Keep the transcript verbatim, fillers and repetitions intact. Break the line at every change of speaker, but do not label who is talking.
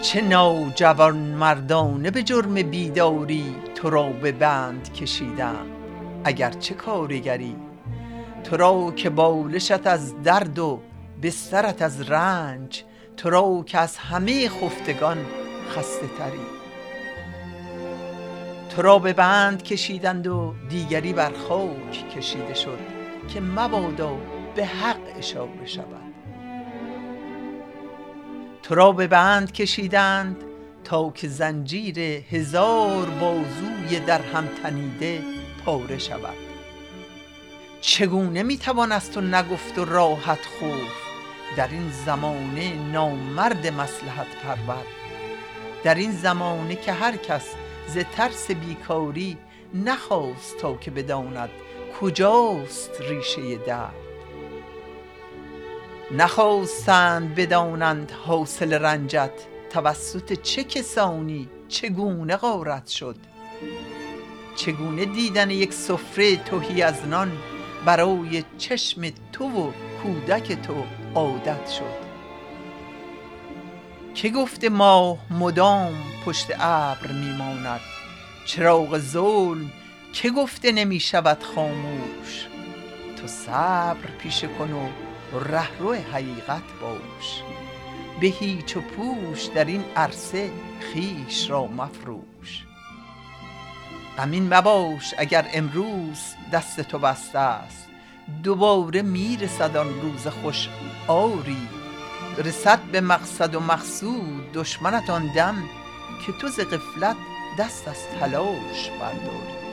چه نوجوان مردانه به جرم بیداری تو را به بند کشیدند. اگر چه کارگری تو را که بالشت از درد و بسترت از رنج، تو را که از همه خفتگان خسته تری. تو را به بند کشیدند و دیگری بر خاک کشیده شد، که مبادا به حق اشاره شود. تو را به بند کشیدند تا که زنجیر هزار بازوی در هم تنیده پاره شود. چگونه میتوان از تو نگفت و راحت خفت در این زمانه نامرد مصلحت پرور؟ در این زمانه که هر کس ز ترس بیکاری نخواست تا که بداند کجاست ریشه درد. نخواستند بدانند حاصل رنجت توسط چه کسانی چگونه غارت شد. چگونه دیدن یک سفره تهی از نان برای چشم تو و کودک تو عادت شد. که گفته ماه مدام پشت ابر میماند، چراغ ظلم که گفته نمی شود خاموش. تو صبر پیشه کن و رهرو حقیقت باش، به هیچ و پوش در این عرصه خویش را مفروش. غمین مباش اگر امروز دست تو بسته است، دوباره میرسد آن روز خوش آری. رسد به مقصد و مقصود دشمنت آن دم، که تو ز غفلت دست از تلاش برداری.